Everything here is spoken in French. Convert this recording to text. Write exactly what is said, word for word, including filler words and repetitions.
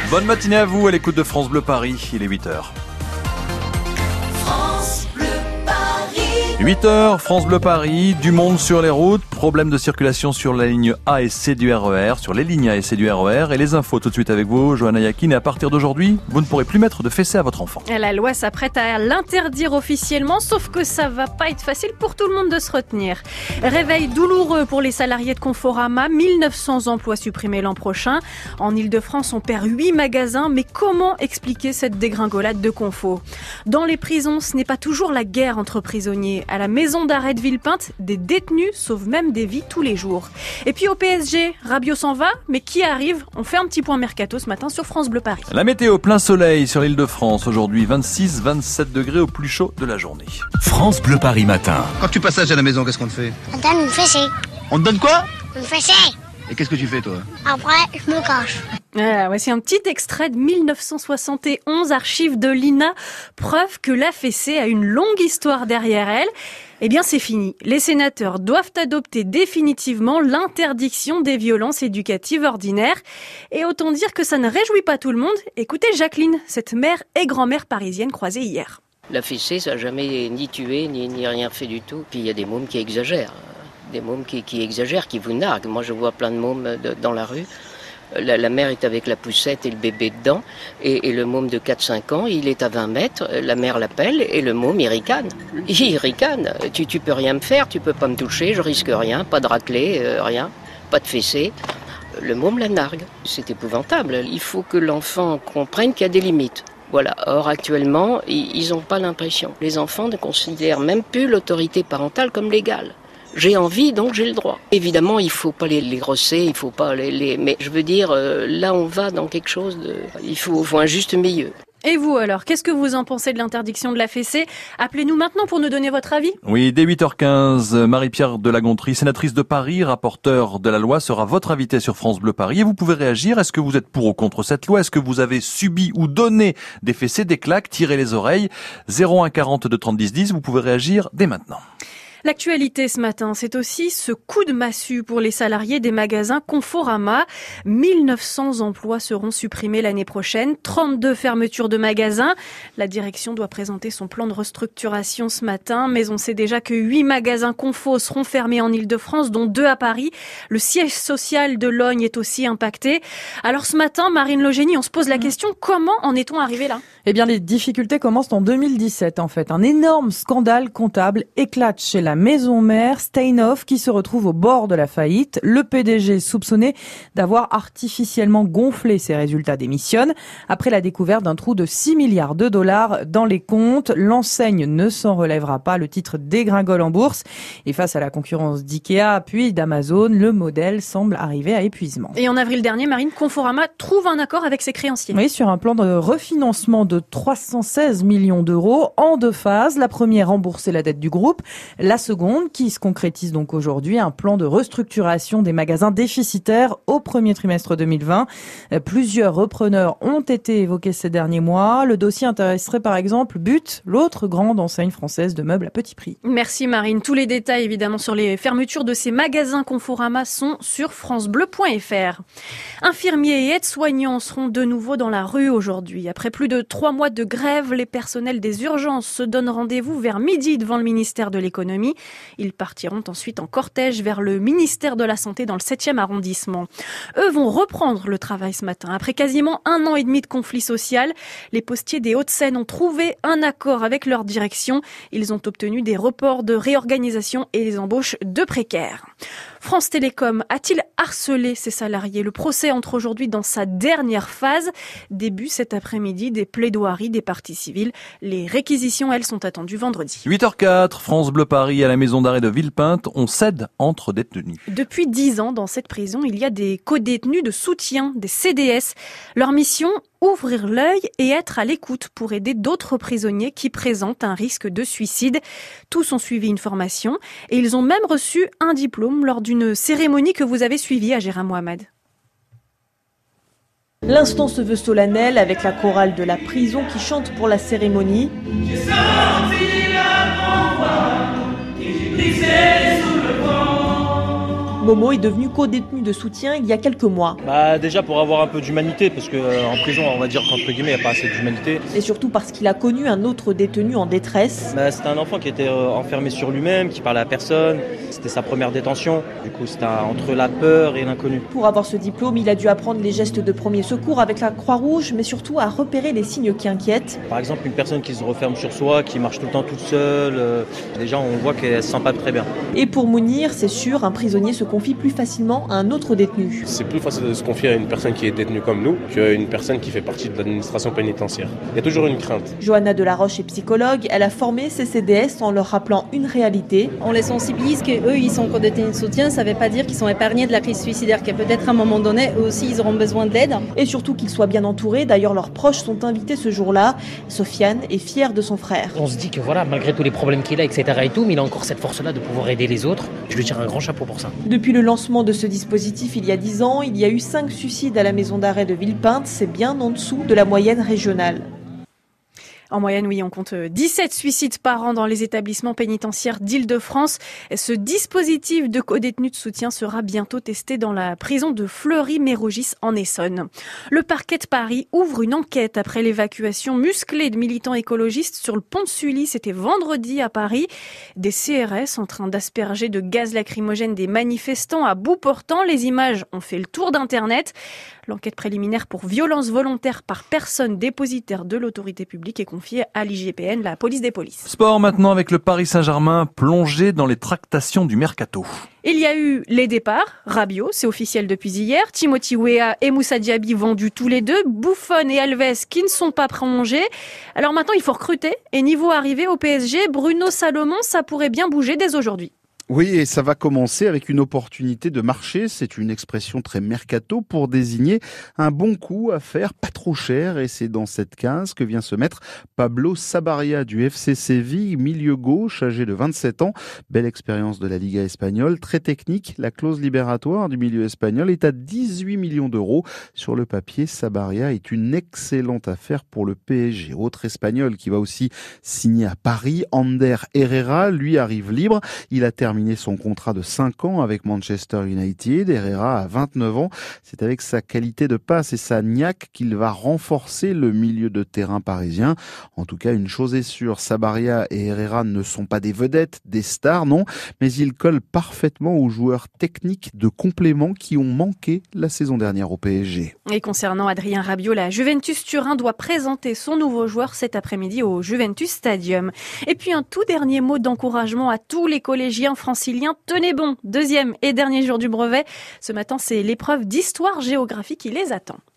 Bonne matinée à vous à l'écoute de France Bleu Paris, il est huit heures. huit heures, France Bleu Paris, du monde sur les routes, problème de circulation sur la ligne A et C du R E R, sur les lignes A et C du R E R, et les infos tout de suite avec vous, Johanna Yakin, et à partir d'aujourd'hui, vous ne pourrez plus mettre de fessée à votre enfant. La loi s'apprête à l'interdire officiellement, sauf que ça va pas être facile pour tout le monde de se retenir. Réveil douloureux pour les salariés de Conforama, mille neuf cents emplois supprimés l'an prochain. En Ile-de-France, on perd huit magasins, mais comment expliquer cette dégringolade de Confo ? Dans les prisons, ce n'est pas toujours la guerre entre prisonniers. À la maison d'arrêt de Villepinte, des détenus sauvent même des vies tous les jours. Et puis au P S G, Rabiot s'en va, mais qui arrive ? On fait un petit point mercato ce matin sur France Bleu Paris. La météo, plein soleil sur l'île de France. Aujourd'hui, vingt-six à vingt-sept degrés au plus chaud de la journée. France Bleu Paris matin. Quand tu passages à la maison, qu'est-ce qu'on te fait ? On donne une fessée. On te donne quoi ? Une fessée. Et qu'est-ce que tu fais, toi ? Après, je me cache. Voilà, voici un petit extrait de mille neuf cent soixante et onze, archives de l'I N A, preuve que la fessée a une longue histoire derrière elle. Eh bien, c'est fini. Les sénateurs doivent adopter définitivement l'interdiction des violences éducatives ordinaires. Et autant dire que ça ne réjouit pas tout le monde. Écoutez Jacqueline, cette mère et grand-mère parisienne croisée hier. La fessée, ça n'a jamais ni tué, ni, ni rien fait du tout. Puis il y a des mômes qui exagèrent. Des mômes qui, qui exagèrent, qui vous narguent. Moi, je vois plein de mômes de, dans la rue. La, la mère est avec la poussette et le bébé dedans. Et, et le môme de quatre cinq ans, il est à vingt mètres. La mère l'appelle et le môme, il ricane. Il ricane. Tu, tu peux rien me faire, tu peux pas me toucher, je risque rien. Pas de raclée, euh, rien. Pas de fessée. Le môme la nargue. C'est épouvantable. Il faut que l'enfant comprenne qu'il y a des limites. Voilà. Or, actuellement, ils n'ont pas l'impression. Les enfants ne considèrent même plus l'autorité parentale comme légale. J'ai envie, donc j'ai le droit. Évidemment, il faut pas les, les grosser, il faut pas les, les... Mais je veux dire, euh, là, on va dans quelque chose de... Il faut, faut un juste milieu. Et vous alors, qu'est-ce que vous en pensez de l'interdiction de la fessée ? Appelez-nous maintenant pour nous donner votre avis. Oui, dès huit heures quinze, Marie-Pierre de la Gontrie, sénatrice de Paris, rapporteure de la loi, sera votre invitée sur France Bleu Paris. Et vous pouvez réagir. Est-ce que vous êtes pour ou contre cette loi ? Est-ce que vous avez subi ou donné des fessées, des claques, tiré les oreilles ? zéro un quarante-deux trente dix dix, vous pouvez réagir dès maintenant. L'actualité ce matin, c'est aussi ce coup de massue pour les salariés des magasins Conforama. mille neuf cents emplois seront supprimés l'année prochaine, trente-deux fermetures de magasins. La direction doit présenter son plan de restructuration ce matin, mais on sait déjà que huit magasins Confo seront fermés en Ile-de-France, dont deux à Paris. Le siège social de Logne est aussi impacté. Alors ce matin, Marine Logénie, on se pose la question, comment en est-on arrivé là ? Eh bien, les difficultés commencent en deux mille dix-sept, en fait. Un énorme scandale comptable éclate chez la maison mère Steinhoff, qui se retrouve au bord de la faillite. Le P D G soupçonné d'avoir artificiellement gonflé ses résultats démissionne. Après la découverte d'un trou de six milliards de dollars dans les comptes, l'enseigne ne s'en relèvera pas. Le titre dégringole en bourse. Et face à la concurrence d'Ikea, puis d'Amazon, le modèle semble arriver à épuisement. Et en avril dernier, Marine, Conforama trouve un accord avec ses créanciers. Oui, sur un plan de refinancement de trois cent seize millions d'euros en deux phases. La première, rembourser la dette du groupe. La seconde, qui se concrétise donc aujourd'hui, un plan de restructuration des magasins déficitaires au premier trimestre deux mille vingt. Plusieurs repreneurs ont été évoqués ces derniers mois. Le dossier intéresserait par exemple But, l'autre grande enseigne française de meubles à petit prix. Merci Marine. Tous les détails évidemment sur les fermetures de ces magasins Conforama sont sur francebleu point fr. Infirmiers et aides-soignants seront de nouveau dans la rue aujourd'hui. Après plus de trois mois de grève, les personnels des urgences se donnent rendez-vous vers midi devant le ministère de l'économie. Ils partiront ensuite en cortège vers le ministère de la Santé dans le septième arrondissement. Eux vont reprendre le travail ce matin. Après quasiment un an et demi de conflit social, les postiers des Hauts-de-Seine ont trouvé un accord avec leur direction. Ils ont obtenu des reports de réorganisation et les embauches de précaires. France Télécom a-t-il harcelé ses salariés ? Le procès entre aujourd'hui dans sa dernière phase. Début cet après-midi des plaidoiries des parties civiles. Les réquisitions, elles, sont attendues vendredi. huit heures quatre, France Bleu Paris à la maison d'arrêt de Villepinte. On cède entre détenus. Depuis dix ans, dans cette prison, il y a des co-détenus de soutien, des C D S. Leur mission, ouvrir l'œil et être à l'écoute pour aider d'autres prisonniers qui présentent un risque de suicide. Tous ont suivi une formation et ils ont même reçu un diplôme lors d'une cérémonie que vous avez suivie à Gérard Mohamed. L'instant se veut solennel avec la chorale de la prison qui chante pour la cérémonie. J'ai senti la convoi qui glissait sous le vent. Momo est devenu co-détenu de soutien il y a quelques mois. Bah déjà pour avoir un peu d'humanité, parce qu'en euh, prison on va dire qu'entre guillemets il n'y a pas assez d'humanité. Et surtout parce qu'il a connu un autre détenu en détresse. Bah, c'était un enfant qui était euh, enfermé sur lui-même, qui parlait à personne. C'était sa première détention. Du coup c'était un, entre la peur et l'inconnu. Pour avoir ce diplôme, il a dû apprendre les gestes de premier secours avec la Croix-Rouge, mais surtout à repérer les signes qui inquiètent. Par exemple une personne qui se referme sur soi, qui marche tout le temps toute seule. Euh, déjà on voit qu'elle ne se sent pas très bien. Et pour Mounir, c'est sûr, un prisonnier se confie plus facilement à un autre détenu. C'est plus facile de se confier à une personne qui est détenue comme nous qu'une personne qui fait partie de l'administration pénitentiaire. Il y a toujours une crainte. Johanna Delaroche est psychologue. Elle a formé ses C D S en leur rappelant une réalité. On les sensibilise qu'eux, ils sont co-détenus de soutien. Ça ne veut pas dire qu'ils sont épargnés de la crise suicidaire, qu'à peut-être à un moment donné, eux aussi, ils auront besoin d'aide. Et surtout qu'ils soient bien entourés. D'ailleurs, leurs proches sont invités ce jour-là. Sofiane est fière de son frère. On se dit que voilà, malgré tous les problèmes qu'il a, et cetera et tout, mais il a encore cette force-là de pouvoir aider les autres. Je lui tire un grand chapeau pour ça. Depuis le lancement de ce dispositif il y a dix ans, il y a eu cinq suicides à la maison d'arrêt de Villepinte. C'est bien en dessous de la moyenne régionale. En moyenne, oui, on compte dix-sept suicides par an dans les établissements pénitentiaires d'Île-de-France. Ce dispositif de co-détenus de soutien sera bientôt testé dans la prison de Fleury-Mérogis en Essonne. Le parquet de Paris ouvre une enquête après l'évacuation musclée de militants écologistes sur le pont de Sully. C'était vendredi à Paris. Des C R S en train d'asperger de gaz lacrymogène des manifestants à bout portant. Les images ont fait le tour d'Internet. L'enquête préliminaire pour violence volontaire par personne dépositaire de l'autorité publique est confiée à l'I G P N, la police des polices. Sport maintenant avec le Paris Saint-Germain plongé dans les tractations du mercato. Il y a eu les départs. Rabiot, c'est officiel depuis hier. Timothy Weah et Moussa Diaby vendus tous les deux. Buffon et Alves qui ne sont pas prolongés. Alors maintenant, il faut recruter. Et niveau arrivée au P S G, Bruno Salomon, ça pourrait bien bouger dès aujourd'hui. Oui, et ça va commencer avec une opportunité de marché. C'est une expression très mercato pour désigner un bon coup à faire, pas trop cher. Et c'est dans cette case que vient se mettre Pablo Sabaria du F C Séville, milieu gauche, âgé de vingt-sept ans. Belle expérience de la Liga espagnole, très technique. La clause libératoire du milieu espagnol est à dix-huit millions d'euros. Sur le papier, Sabaria est une excellente affaire pour le P S G. Autre espagnol qui va aussi signer à Paris, Ander Herrera, lui arrive libre. Il a terminé son contrat de cinq ans avec Manchester United. Herrera a vingt-neuf ans. C'est avec sa qualité de passe et sa niaque qu'il va renforcer le milieu de terrain parisien. En tout cas, une chose est sûre, Sabaria et Herrera ne sont pas des vedettes, des stars, non, mais ils collent parfaitement aux joueurs techniques de complément qui ont manqué la saison dernière au P S G. Et concernant Adrien Rabiot, la Juventus Turin doit présenter son nouveau joueur cet après-midi au Juventus Stadium. Et puis un tout dernier mot d'encouragement à tous les collégiens franciliens. Tenez bon, deuxième et dernier jour du brevet. Ce matin, c'est l'épreuve d'histoire-géographie qui les attend.